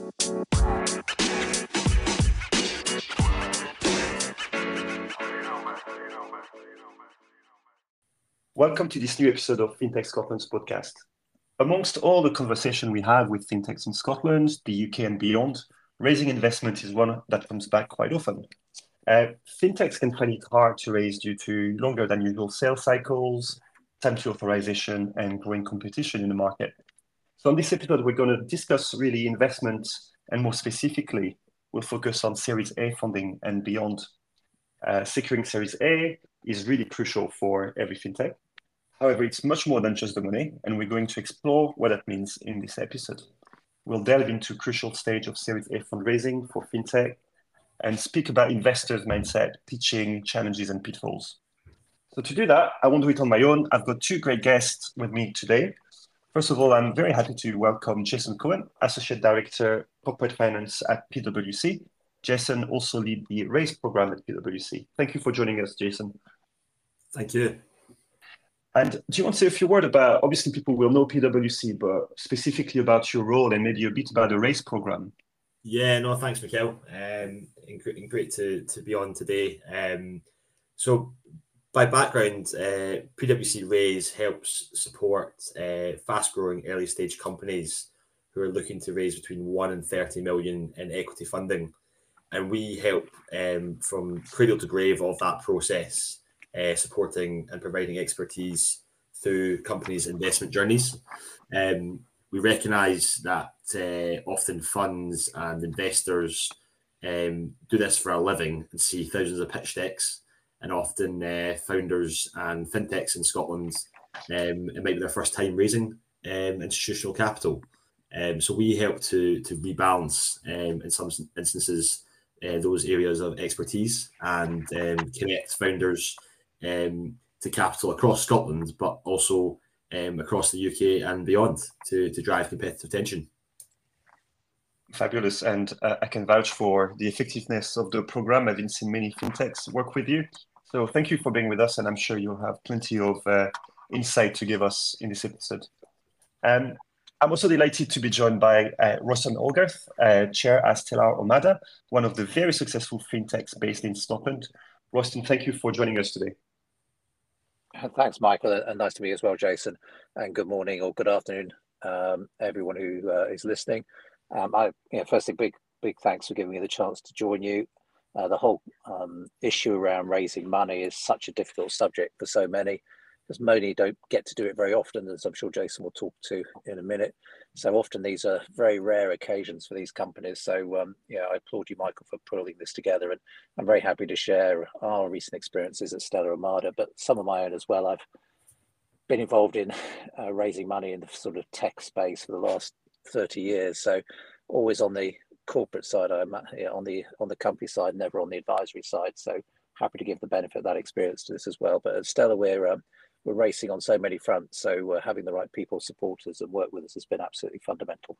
Welcome to this new episode of FinTech Scotland's podcast. Amongst all the conversation we have with fintechs in Scotland, the UK and beyond, raising investment is one that comes back quite often. Fintechs can find it hard to raise due to longer than usual sales cycles, time to authorization, and growing competition in the market. So on this episode, we're going to discuss really investment, and more specifically, we'll focus on Series A funding and beyond. Securing Series A is really crucial for every fintech. However, it's much more than just the money, and we're going to explore what that means in this episode. We'll delve into a crucial stage of Series A fundraising for fintech and speak about investors' mindset, pitching, challenges, and pitfalls. So to do that, I won't do it on my own. I've got two great guests with me today. First of all, I'm very happy to welcome Jason Cohen, Associate Director, Corporate Finance at PwC. Jason also leads the RAISE program at PwC. Thank you for joining us, Jason. Thank you. And do you want to say a few words about, obviously people will know PwC, but specifically about your role and maybe a bit about the RAISE program? Yeah, no, thanks, Mikhail. Great to be on today. So by background, PwC RAISE helps support fast-growing early-stage companies who are looking to raise between 1 and 30 million in equity funding. And we help from cradle to grave of that process, supporting and providing expertise through companies' investment journeys. We recognise that often funds and investors do this for a living and see thousands of pitch decks, and often founders and fintechs in Scotland, it might be their first time raising institutional capital. So we help to rebalance, in some instances, those areas of expertise and connect founders to capital across Scotland, but also across the UK and beyond to drive competitive tension. Fabulous. And I can vouch for the effectiveness of the program. I've seen many fintechs work with you. So thank you for being with us. And I'm sure you'll have plenty of insight to give us in this episode. I'm also delighted to be joined by Roston Olgarth, Chair at Stellar Armada, one of the very successful fintechs based in Scotland. Roston, thank you for joining us today. Thanks, Michael, and nice to meet you as well, Jason. And good morning or good afternoon, everyone who is listening. Firstly, big thanks for giving me the chance to join you. The whole issue around raising money is such a difficult subject for so many, because many don't get to do it very often, as I'm sure Jason will talk to in a minute. So often these are very rare occasions for these companies. So I applaud you, Michael, for pulling this together, and I'm very happy to share our recent experiences at Stellar Armada, but some of my own as well. I've been involved in raising money in the sort of tech space for the last 30 years. So always on the corporate side, I'm on the company side, never on the advisory side. So happy to give the benefit of that experience to this as well. But at Stellar, we're racing on so many fronts. So having the right people support us and work with us has been absolutely fundamental.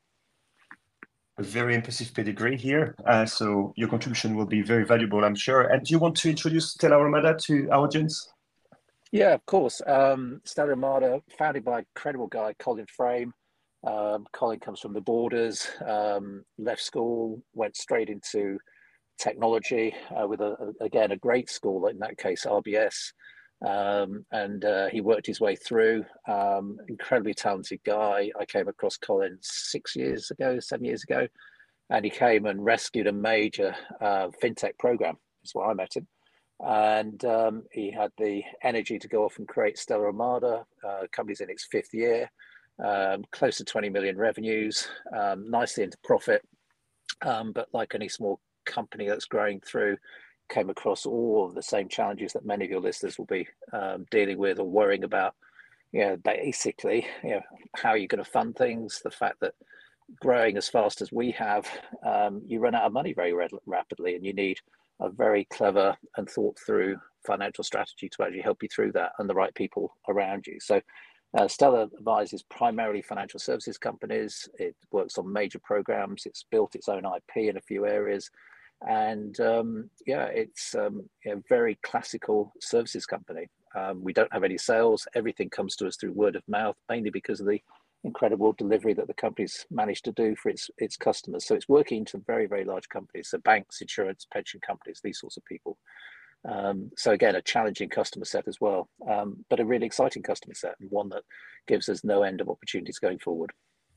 A very impressive pedigree here. So your contribution will be very valuable, I'm sure. And do you want to introduce Stellar Armada to our audience? Yeah, of course. Stellar Armada, founded by an incredible guy, Colin Frame. Colin comes from the Borders, left school, went straight into technology with a great school, in that case, RBS. And he worked his way through. Incredibly talented guy. I came across Colin 7 years ago, and he came and rescued a major fintech program. That's where I met him. And he had the energy to go off and create Stellar Armada. Company's in its 5th year, close to 20 million revenues, nicely into profit. But like any small company that's growing through, came across all of the same challenges that many of your listeners will be dealing with or worrying about. Basically, how are you going to fund things? The fact that growing as fast as we have, you run out of money very rapidly, and you need a very clever and thought through financial strategy to actually help you through that, and the right people around you. So Stellar advises primarily financial services companies. It works on major programs. It's built its own IP in a few areas. And it's a very classical services company. We don't have any sales. Everything comes to us through word of mouth, mainly because of the incredible delivery that the company's managed to do for its customers. So it's working into very, very large companies, so banks, insurance, pension companies, these sorts of people. So again, a challenging customer set as well, but a really exciting customer set, and one that gives us no end of opportunities going forward.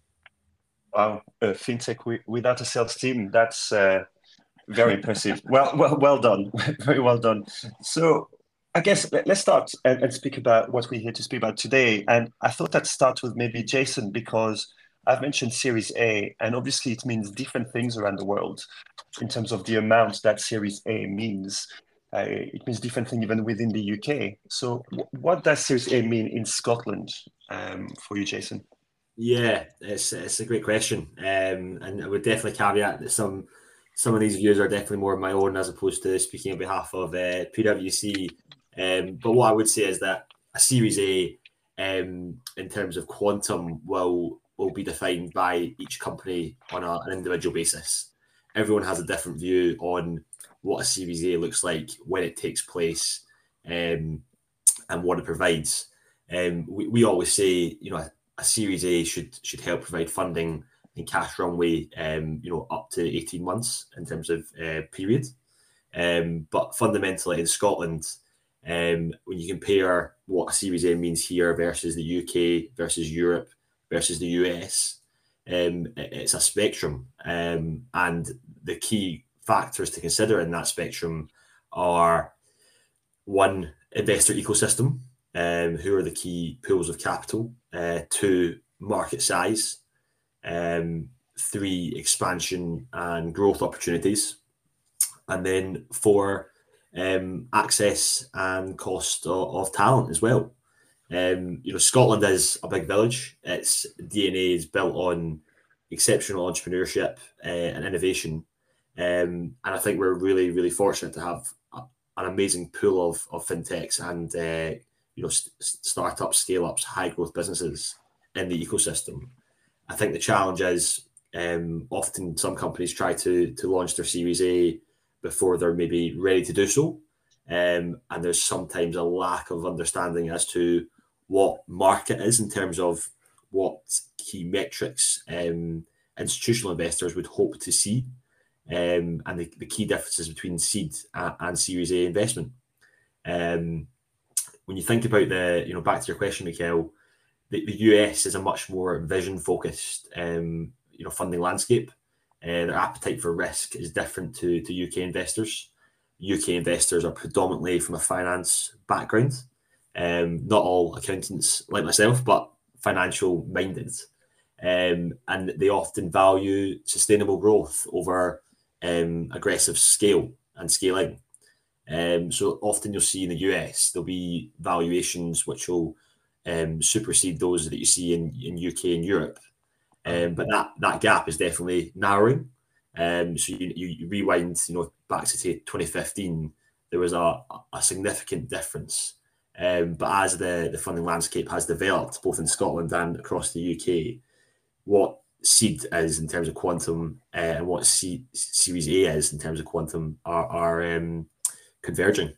Wow, fintech without a sales team, that's very impressive. Well done. Very well done. So I guess let's start and speak about what we're here to speak about today. And I thought I'd start with maybe Jason, because I've mentioned Series A, and obviously it means different things around the world in terms of the amount that Series A means. It means different things even within the UK. So what does Series A mean in Scotland for you, Jason? Yeah, it's a great question, and I would definitely caveat that some of these views are definitely more of my own as opposed to speaking on behalf of PwC. But what I would say is that a Series A, in terms of quantum, will be defined by each company on an individual basis. Everyone has a different view on what a Series A looks like, when it takes place, and what it provides. We always say, a Series A should help provide funding and cash runway, up to 18 months in terms of period. But fundamentally in Scotland, when you compare what a Series A means here versus the UK, versus Europe, versus the US, it's a spectrum. And the key factors to consider in that spectrum are: one, investor ecosystem, who are the key pools of capital; two, market size; three, expansion and growth opportunities; and then four, access and cost of talent as well. Scotland is a big village. Its DNA is built on exceptional entrepreneurship and innovation. And I think we're really, really fortunate to have an amazing pool of fintechs and startups, scale-ups, high-growth businesses in the ecosystem. I think the challenge is often some companies try to launch their Series A before they're maybe ready to do so. And there's sometimes a lack of understanding as to what market is in terms of what key metrics institutional investors would hope to see, and the key differences between seed and Series A investment. When you think about back to your question, Mikhail, the US is a much more vision-focused, funding landscape. Their appetite for risk is different to UK investors. UK investors are predominantly from a finance background. Not all accountants like myself, but financial minded. And they often value sustainable growth over aggressive scale and scaling. So often you'll see in the US, there'll be valuations which will supersede those that you see in UK and Europe. But that gap is definitely narrowing. So you rewind, back to say 2015, there was a significant difference. But as the funding landscape has developed, both in Scotland and across the UK, what seed is in terms of quantum and what Series A is in terms of quantum are converging.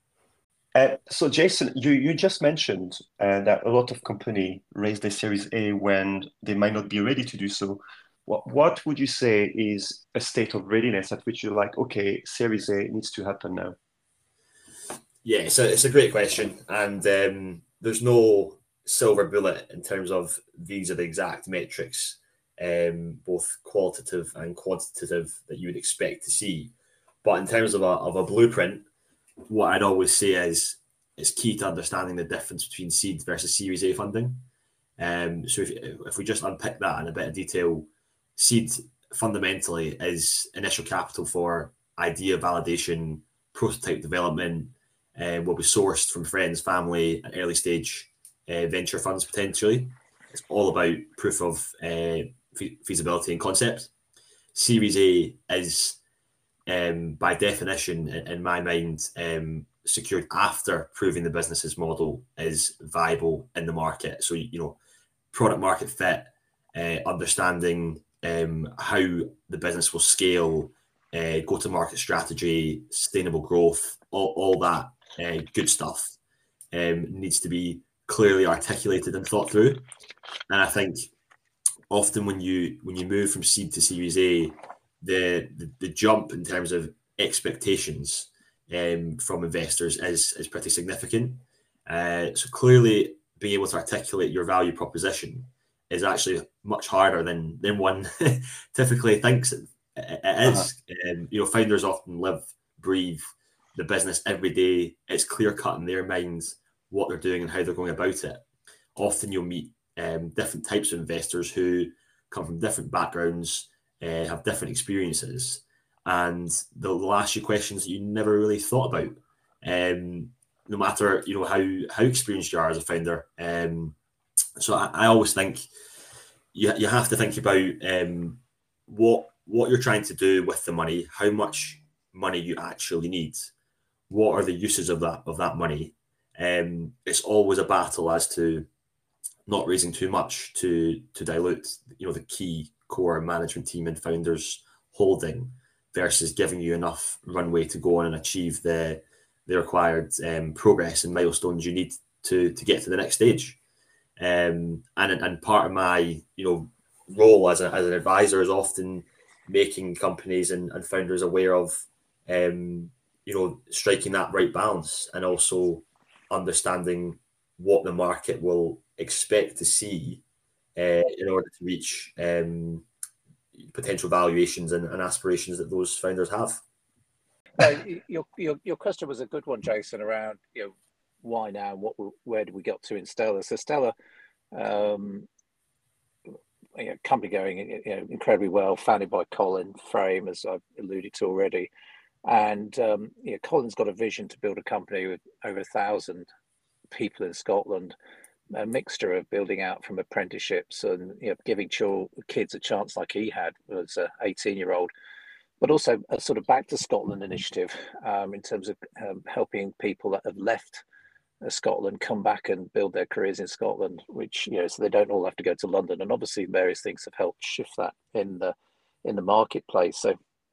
So Jason, you just mentioned that a lot of companies raise their Series A when they might not be ready to do so. What would you say is a state of readiness at which you're like, okay, Series A needs to happen now? Yeah, it's a great question, and there's no silver bullet in terms of these are the exact metrics, both qualitative and quantitative, that you would expect to see. But in terms of a blueprint, what I'd always say is it's key to understanding the difference between seed versus Series A funding. So if we just unpick that in a bit of detail, seed fundamentally is initial capital for idea validation, prototype development, will be sourced from friends, family, and early stage venture funds potentially. It's all about proof of feasibility and concept. Series A is, by definition, in my mind, secured after proving the business's model is viable in the market. So, product market fit, understanding how the business will scale, go-to-market strategy, sustainable growth, all that good stuff needs to be clearly articulated and thought through. And I think often when you move from seed to Series A, the jump in terms of expectations from investors is pretty significant. So clearly, being able to articulate your value proposition is actually much harder than one typically thinks it is. Founders often live, breathe the business every day. It's clear cut in their minds what they're doing and how they're going about it. Often you'll meet different types of investors who come from different backgrounds, have different experiences, and they'll ask you questions that you never really thought about. No matter how experienced you are as a founder. So I always think you have to think about what you're trying to do with the money, how much money you actually need, what are the uses of that money. It's always a battle as to not raising too much to dilute the key core management team and founders holding, versus giving you enough runway to go on and achieve the required progress and milestones you need to get to the next stage. And part of my role as an advisor is often making companies and founders aware of striking that right balance, and also understanding what the market will expect to see in order to reach potential valuations and aspirations that those founders have. Your question was a good one, Jason, around why now, where did we get to in Stellar? So Stellar, company going incredibly well, founded by Colin Frame, as I've alluded to already, and Colin's got a vision to build a company with over 1,000 people in Scotland, a mixture of building out from apprenticeships and giving kids a chance like he had as an 18-year-old, but also a sort of back to Scotland initiative in terms of helping people that have left Scotland come back and build their careers in Scotland, which so they don't all have to go to London. And obviously various things have helped shift that in the marketplace. So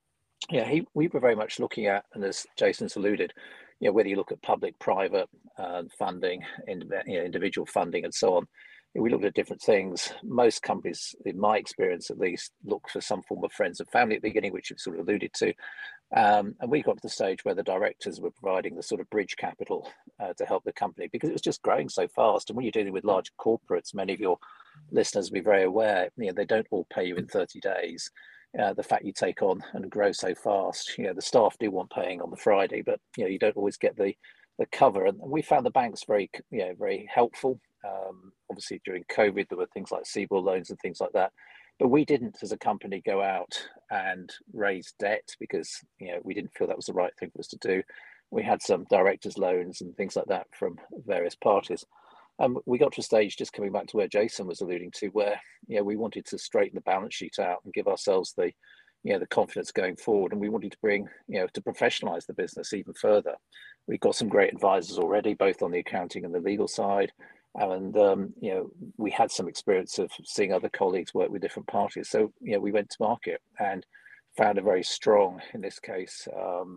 we were very much looking at, and as Jason's alluded, whether you look at public, private funding, individual funding, and so on. We looked at different things. Most companies, in my experience at least, look for some form of friends and family at the beginning, which you've sort of alluded to. And we got to the stage where the directors were providing the sort of bridge capital to help the company, because it was just growing so fast. And when you're dealing with large corporates, many of your listeners will be very aware, they don't all pay you in 30 days. The fact you take on and grow so fast, the staff do want paying on the Friday, but you don't always get the cover. And we found the banks very helpful. Obviously during COVID there were things like CBIL loans and things like that, but we didn't as a company go out and raise debt because we didn't feel that was the right thing for us to do. We had some directors loans and things like that from various parties. We got to a stage, just coming back to where Jason was alluding to, where we wanted to straighten the balance sheet out and give ourselves the confidence going forward, and we wanted to bring to professionalize the business even further. We've got some great advisors already, both on the accounting and the legal side, and we had some experience of seeing other colleagues work with different parties. So we went to market and found a very strong, in this case,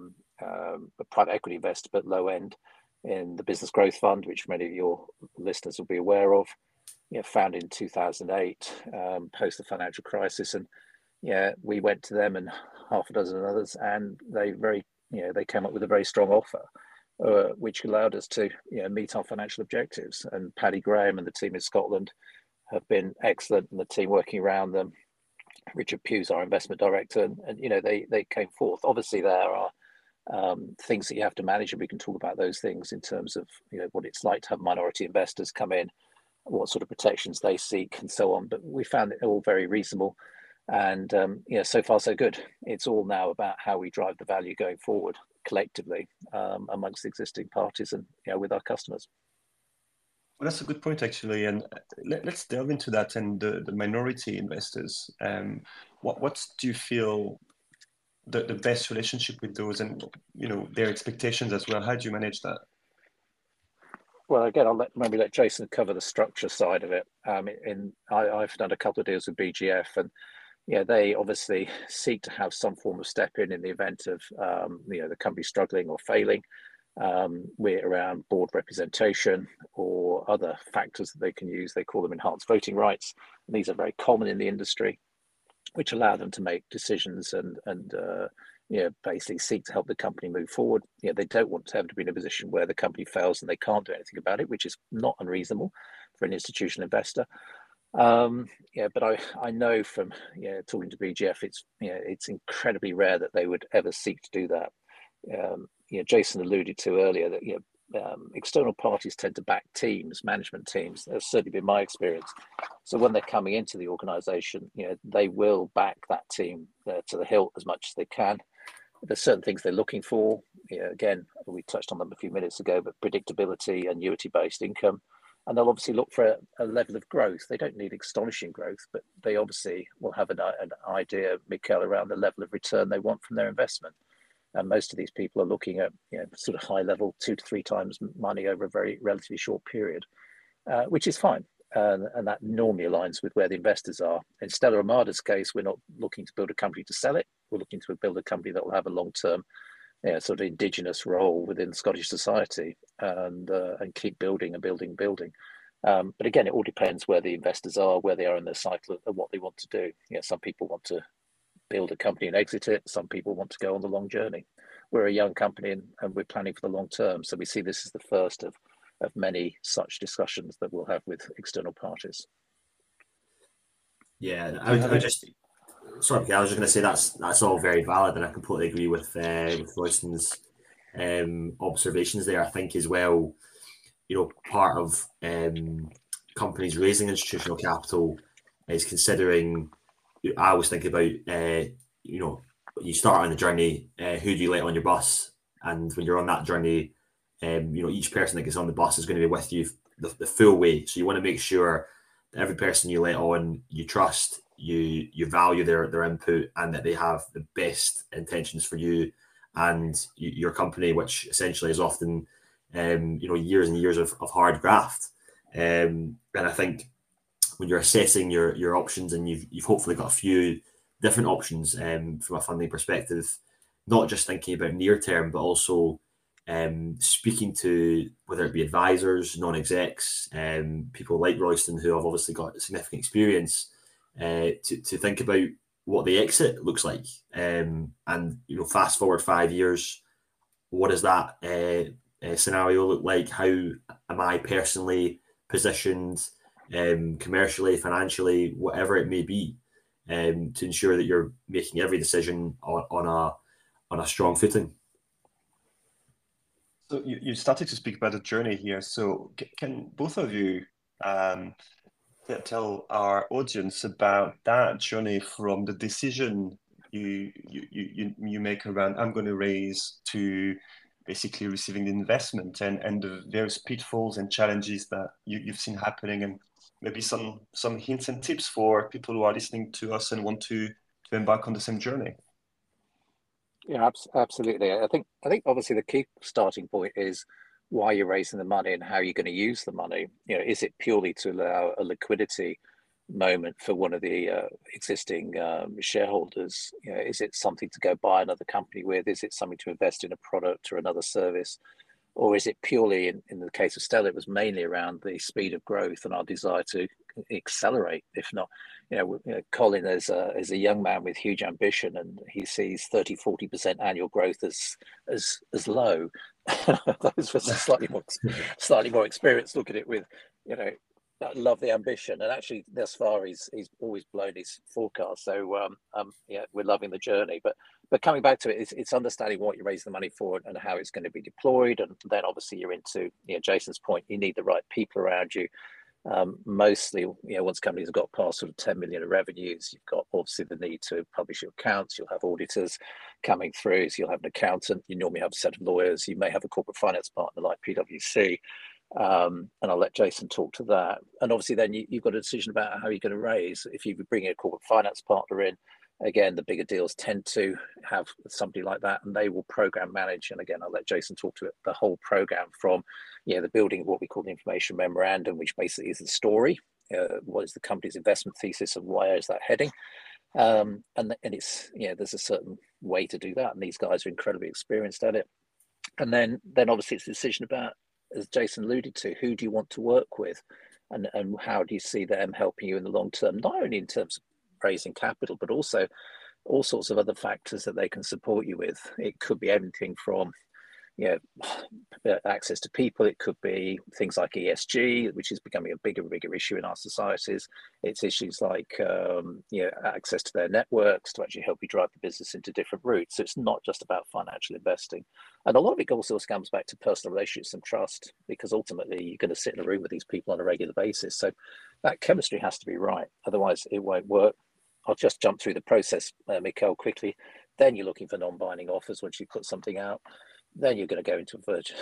a private equity investor, but low end, in the Business Growth Fund, which many of your listeners will be aware of. Founded in 2008, post the financial crisis, and we went to them and half a dozen others, and they came up with a very strong offer, which allowed us to meet our financial objectives. And Paddy Graham and the team in Scotland have been excellent, and the team working around them. Richard Pughes, our investment director, and they came forth. Obviously, there are things that you have to manage, and we can talk about those things in terms of what it's like to have minority investors come in, what sort of protections they seek, and so on. But we found it all very reasonable, and so far so good. It's all now about how we drive the value going forward collectively amongst the existing parties and with our customers. Well, that's a good point, actually, and let's delve into that and the minority investors. What do you feel the best relationship with those, and their expectations as well? How do you manage that? Well, again, I'll maybe let Jason cover the structure side of it. I've done a couple of deals with BGF, and they obviously seek to have some form of step in the event of the company struggling or failing. We're around board representation or other factors that they can use. They call them enhanced voting rights. And these are very common in the industry, which allow them to make decisions and basically seek to help the company move forward. They don't want to have to be in a position where the company fails and they can't do anything about it, which is not unreasonable for an institutional investor. But I know from talking to BGF, it's incredibly rare that they would ever seek to do that. Jason alluded to earlier that external parties tend to back teams, management teams. That's certainly been my experience. So when they're coming into the organisation, they will back that team to the hilt as much as they can. There's certain things they're looking for. Again, we touched on them a few minutes ago, but predictability, annuity-based income. And they'll obviously look for a level of growth. They don't need astonishing growth, but they obviously will have an idea, Mikkel, around the level of return they want from their investment. And most of these people are looking at sort of high level 2 to 3 times money over a very relatively short period, which is fine. And that normally aligns with where the investors are. In Stella Armada's case, we're not looking to build a company to sell it. We're looking to build a company that will have a long-term sort of indigenous role within Scottish society and keep building and building. But again, it all depends where the investors are, where they are in their cycle, and what they want to do. Some people want to build a company and exit it. Some people want to go on the long journey. We're a young company and we're planning for the long term. So we see this as the first of many such discussions that we'll have with external parties. Yeah, I just going to say that's all very valid, and I completely agree with Royston's observations there. I think as well, part of companies raising institutional capital is considering. I always think about you start on the journey, who do you let on your bus, and when you're on that journey, each person that gets on the bus is going to be with you the full way. So you want to make sure that every person you let on, you trust, you value their input, and that they have the best intentions for you and your company, which essentially is often years and years of hard graft. And I think when you're assessing your options, and you've hopefully got a few different options from a funding perspective, not just thinking about near term, but also speaking to whether it be advisors, non-execs, people like Royston who have obviously got significant experience to think about what the exit looks like, and fast forward 5 years, what does that scenario look like? How am I personally positioned, commercially, financially, whatever it may be, to ensure that you're making every decision on a strong footing. So you started to speak about the journey here. So can both of you tell our audience about that journey from the decision you make around I'm going to raise to basically receiving the investment and the various pitfalls and challenges that you've seen happening, and maybe some hints and tips for people who are listening to us and want to embark on the same journey? Yeah, absolutely. I think obviously the key starting point is why you're raising the money and how you're going to use the money. Is it purely to allow a liquidity moment for one of the existing shareholders? Is it something to go buy another company with? Is it something to invest in a product or another service? Or is it purely, in the case of Stella, it was mainly around the speed of growth and our desire to accelerate, if not, Colin is a young man with huge ambition, and he sees 30-40% annual growth as low. Those were slightly more experienced look at it with, love the ambition, and actually thus far he's always blown his forecast. So we're loving the journey, but coming back to it, it's understanding what you're raising the money for and how it's going to be deployed, and then obviously you're into Jason's point, you need the right people around you. Mostly, once companies have got past sort of 10 million of revenues, you've got obviously the need to publish your accounts. You'll have auditors coming through, so you'll have an accountant. You normally have a set of lawyers. You may have a corporate finance partner like PwC, and I'll let Jason talk to that. And obviously, then you've got a decision about how you're going to raise. If you bring a corporate finance partner in, again, the bigger deals tend to have somebody like that, and they will program manage. And again, I'll let Jason talk to it, the whole program from, the building of what we call the information memorandum, which basically is the story. What is the company's investment thesis and where is that heading? And it's, there's a certain way to do that. And these guys are incredibly experienced at it. And then obviously it's a decision about, as Jason alluded to, who do you want to work with? and how do you see them helping you in the long term, not only in terms of raising capital, but also all sorts of other factors that they can support you with. It could be anything from access to people. It could be things like ESG, which is becoming a bigger and bigger issue in our societies. It's issues like access to their networks to actually help you drive the business into different routes. So it's not just about financial investing. And a lot of it also comes back to personal relationships and trust, because ultimately you're going to sit in a room with these people on a regular basis. So that chemistry has to be right. Otherwise it won't work. I'll just jump through the process, Mikhail, quickly. Then you're looking for non-binding offers once you put something out. Then you're going to go into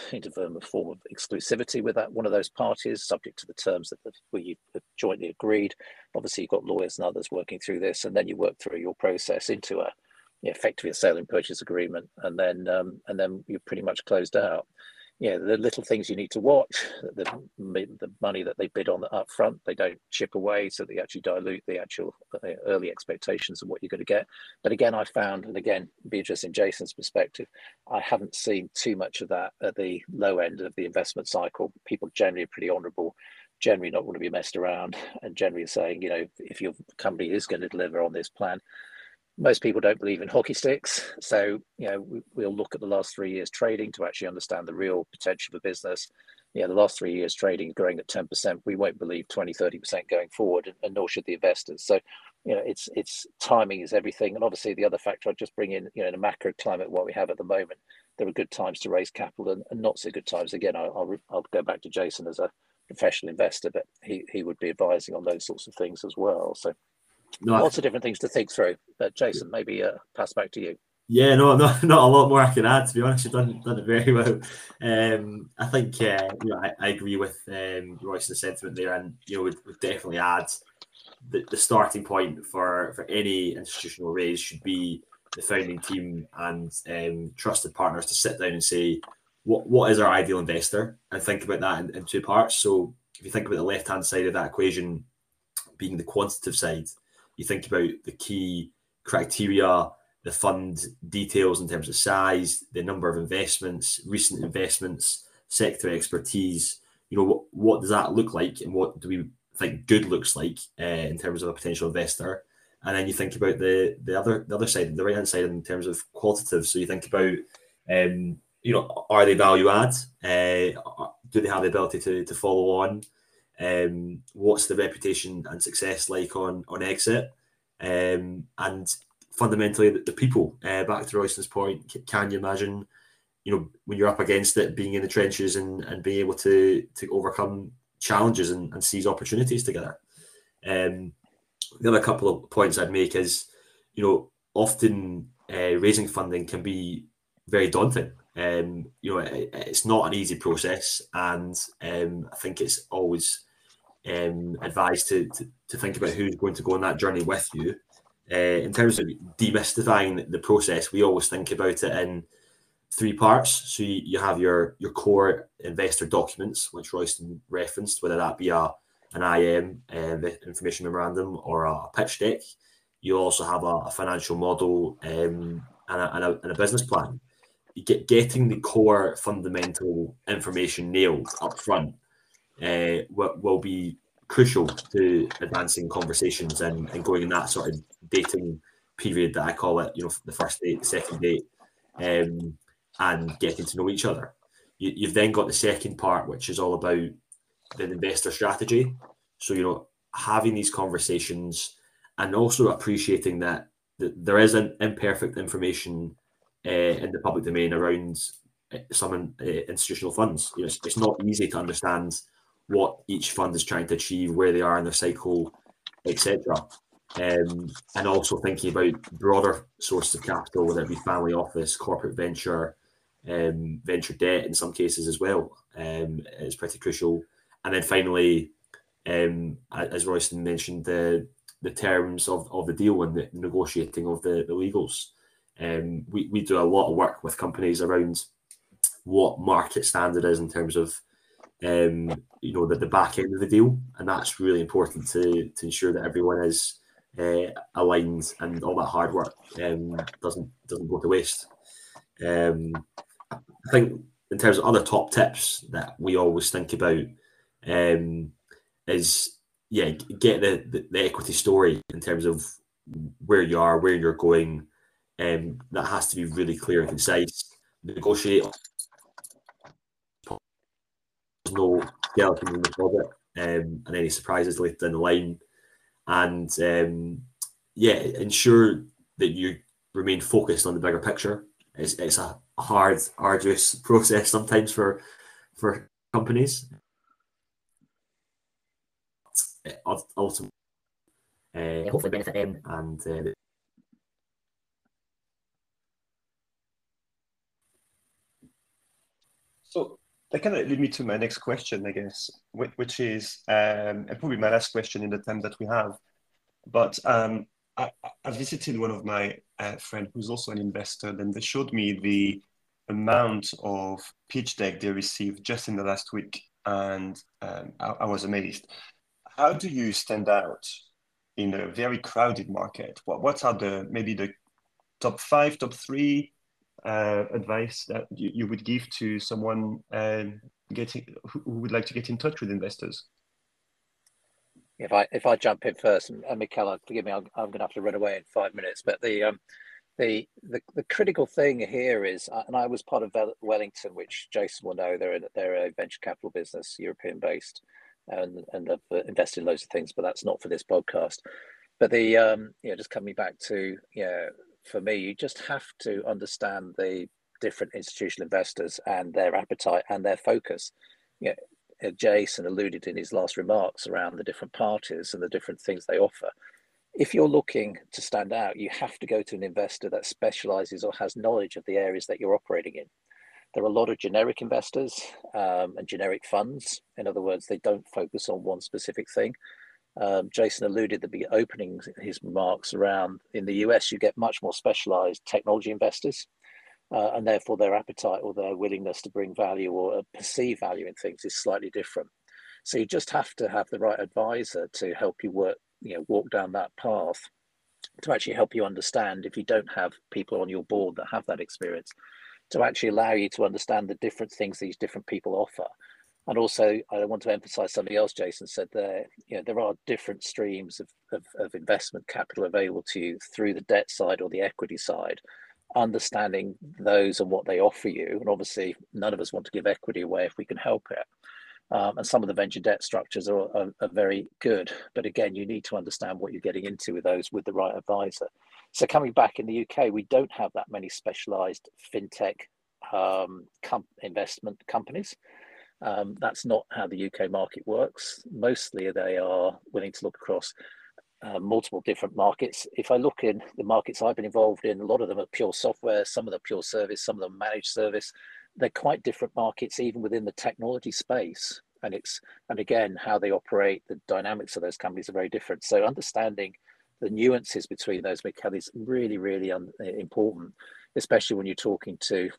a form of exclusivity with that one of those parties, subject to the terms that you've jointly agreed. Obviously, you've got lawyers and others working through this, and then you work through your process into effectively a sale and purchase agreement, and then you're pretty much closed out. The little things you need to watch, the money that they bid on up front, they don't chip away, so they actually dilute the actual early expectations of what you're going to get. But again, I found, and again, be interested in Jason's perspective, I haven't seen too much of that at the low end of the investment cycle. People generally are pretty honourable, generally not want to be messed around, and generally saying, if your company is going to deliver on this plan. Most people don't believe in hockey sticks. So, we'll look at the last 3 years trading to actually understand the real potential of the business. The last 3 years trading growing at 10%, we won't believe 20, 30% going forward, and nor should the investors. So, it's timing is everything. And obviously the other factor I'd just bring in, in a macro climate, what we have at the moment, there are good times to raise capital and not so good times. Again, I'll go back to Jason as a professional investor, but he would be advising on those sorts of things as well. So, lots of different things to think through. But Jason, maybe pass back to you. Yeah, not a lot more I can add, to be honest. You've done it very well. I think I agree with Royce's sentiment there, and would definitely add the starting point for any institutional raise should be the founding team and trusted partners to sit down and say what is our ideal investor, and think about that in two parts. So if you think about the left hand side of that equation being the quantitative side, you think about the key criteria, the fund details in terms of size, the number of investments, recent investments, sector expertise. What does that look like, and what do we think good looks like in terms of a potential investor? And then you think about the other side, the right hand side, in terms of qualitative. So you think about are they value add? Do they have the ability to follow on? What's the reputation and success like on exit? And fundamentally the people, back to Royston's point, can you imagine when you're up against it, being in the trenches and being able to overcome challenges and seize opportunities together? The other couple of points I'd make is often raising funding can be very daunting. It's not an easy process, and I think it's always advised to think about who's going to go on that journey with you. In terms of demystifying the process, we always think about it in three parts. So you have your core investor documents, which Royston referenced, whether that be an IM, information memorandum, or a pitch deck. You also have a financial model and a business plan. Getting the core fundamental information nailed up front will be crucial to advancing conversations and going in that sort of dating period that I call it, the first date, the second date, and getting to know each other. You've then got the second part, which is all about the investor strategy. So, having these conversations and also appreciating that there is an imperfect information in the public domain around some institutional funds. It's not easy to understand what each fund is trying to achieve, where they are in their cycle, etc. And also thinking about broader sources of capital, whether it be family office, corporate venture, venture debt in some cases as well, is pretty crucial. And then finally, as Royston mentioned, the terms of the deal and the negotiating of the legals. We do a lot of work with companies around what market standard is in terms of the back end of the deal, and that's really important to ensure that everyone is aligned and all that hard work doesn't go to waste. I think in terms of other top tips that we always think about, is get the equity story in terms of where you are, where you're going. That has to be really clear and concise. Negotiate. There's no skeleton in the closet, and any surprises later down the line. And ensure that you remain focused on the bigger picture. It's a hard, arduous process sometimes for companies. Ultimately, hopefully benefit them and. So that kind of lead me to my next question, I guess, which is, and probably my last question in the time that we have. But I visited one of my friends who's also an investor, and they showed me the amount of pitch deck they received just in the last week, and I was amazed. How do you stand out in a very crowded market? What are maybe the top 5, top 3 advice that you would give to someone who would like to get in touch with investors? If I jump in first, and Mikel, forgive me, I'm going to have to run away in 5 minutes. But the critical thing here is, and I was part of Wellington, which Jason will know. They're a venture capital business, European based, and have invested in loads of things. But that's not for this podcast. But just coming back to for me, you just have to understand the different institutional investors and their appetite and their focus. Jason alluded in his last remarks around the different parties and the different things they offer. If you're looking to stand out, you have to go to an investor that specializes or has knowledge of the areas that you're operating in. There are a lot of generic investors and generic funds. In other words, they don't focus on one specific thing. Jason alluded at the opening his remarks around in the US, you get much more specialized technology investors. And therefore their appetite or their willingness to bring value or perceive value in things is slightly different. So you just have to have the right advisor to help you walk down that path, to actually help you understand, if you don't have people on your board that have that experience, to actually allow you to understand the different things these different people offer. And also, I want to emphasize something else Jason said there. There are different streams of investment capital available to you through the debt side or the equity side. Understanding those and what they offer you, and obviously none of us want to give equity away if we can help it, and some of the venture debt structures are very good, but again, you need to understand what you're getting into with those with the right advisor. So coming back in the UK, we don't have that many specialized fintech investment companies. That's not how the UK market works. Mostly they are willing to look across multiple different markets. If I look in the markets I've been involved in, a lot of them are pure software, some of them pure service, some of them managed service. They're quite different markets even within the technology space. And again, how they operate, the dynamics of those companies are very different. So understanding the nuances between those, Mikel, is really, really important, especially when you're talking to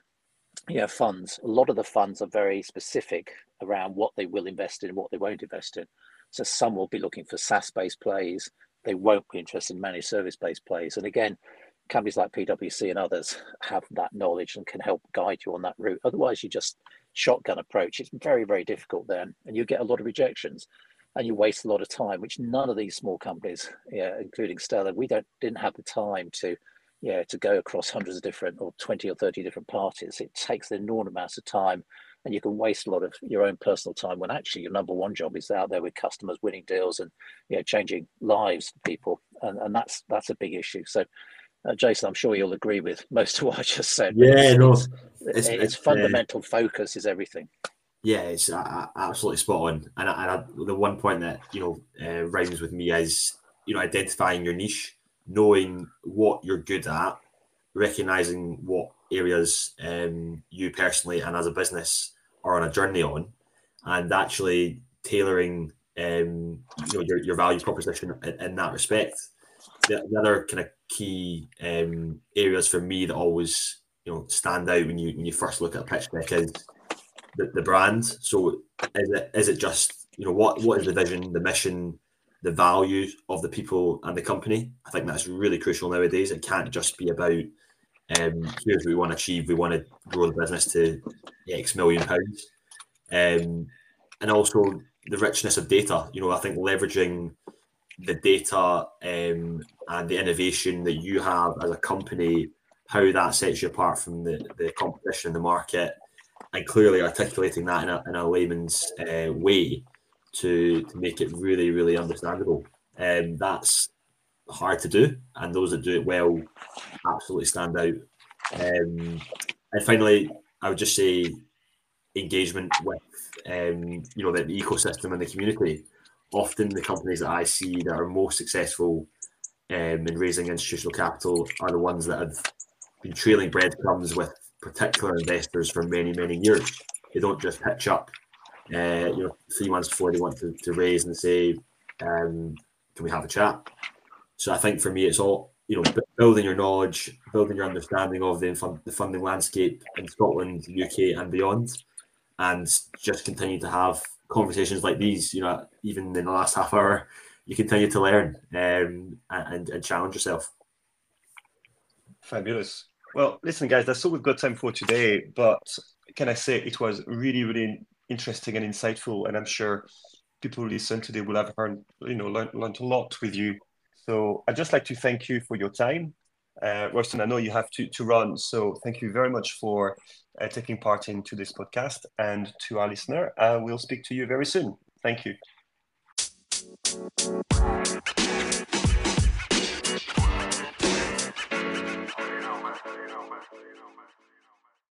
funds. A lot of the funds are very specific around what they will invest in and what they won't invest in. So some will be looking for SaaS-based plays. They won't be interested in managed service-based plays. And again, companies like PwC and others have that knowledge and can help guide you on that route. Otherwise, you just shotgun approach. It's very, very difficult then. And you get a lot of rejections and you waste a lot of time, which none of these small companies, including Stellar, didn't have the time to go across hundreds of different or 20 or 30 different parties. It takes an enormous amount of time. And you can waste a lot of your own personal time when actually your number one job is out there with customers, winning deals, and changing lives for people. And that's a big issue. So, Jason, I'm sure you'll agree with most of what I just said. It's fundamental focus is everything. Yeah, it's absolutely spot on. And the one point that rhymes with me is identifying your niche, knowing what you're good at, recognizing what areas you personally and as a business are on a journey on, and actually tailoring your value proposition in that respect. The other kind of key areas for me that always stand out when you first look at a pitch deck is the brand. So is it just what is the vision, the mission, the values of the people and the company? I think that's really crucial nowadays. It can't just be about here's what we want to achieve. We want to grow the business to X million pounds. And also the richness of data. You know, I think leveraging the data and the innovation that you have as a company, how that sets you apart from the competition in the market, and clearly articulating that in a layman's way to make it really, really understandable. That's hard to do, and those that do it well absolutely stand out. And finally, I would just say engagement with you know, the ecosystem and the community. Often the companies that I see that are most successful in raising institutional capital are the ones that have been trailing breadcrumbs with particular investors for many, many years. They don't just pitch up, you know, 3 months before they want to raise and say, can we have a chat? So I think for me, it's all, you know, building your knowledge, building your understanding of the funding landscape in Scotland, UK, and beyond, and just continue to have conversations like these. You know, even in the last half hour, you continue to learn and challenge yourself. Fabulous. Well, listen, guys, that's all we've got time for today. But can I say it was really, really interesting and insightful, and I'm sure people who listen today will have learned a lot with you. So I'd just like to thank you for your time. Royston, I know you have to run, so thank you very much for taking part in today's podcast. And to our listener, we'll speak to you very soon. Thank you.